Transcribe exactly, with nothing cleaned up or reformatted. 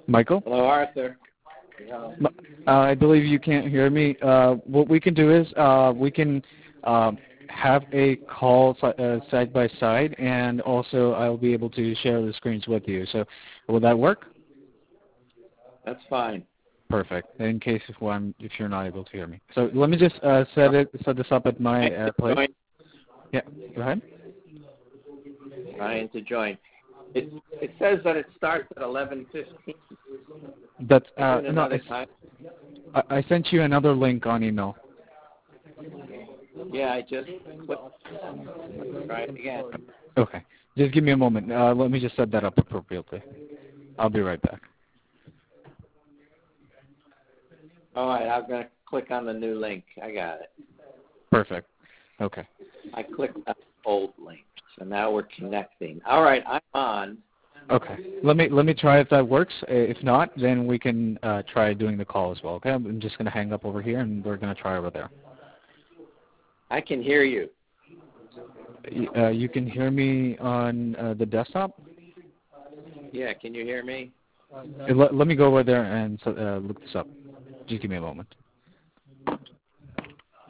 Michael? Hello, Arthur. Yeah. Uh, I believe you can't hear me. Uh, what we can do is uh, we can uh, have a call uh, side by side, and also I'll be able to share the screens with you. So will that work? That's fine. Perfect. In case if one if you're not able to hear me. So let me just uh, set it set this up at my uh, place. Join. Yeah. Go ahead. Trying to join. It it says that it starts at eleven fifteen. That's uh, no. Another It's, time. I, I sent you another link on email. Yeah, I just clicked. Try it again. Okay. Just give me a moment. Uh, let me just set that up appropriately. I'll be right back. All right, I'm going to click on the new link. I got it. Perfect. Okay. I clicked on the old link, so now we're connecting. All right, I'm on. Okay. Let me let me try if that works. Uh, If not, then we can uh, try doing the call as well. Okay. I'm just going to hang up over here, and we're going to try over there. I can hear you. Uh, you can hear me on uh, the desktop? Yeah, can you hear me? Uh, let, let me go over there and uh, look this up. Just give me a moment.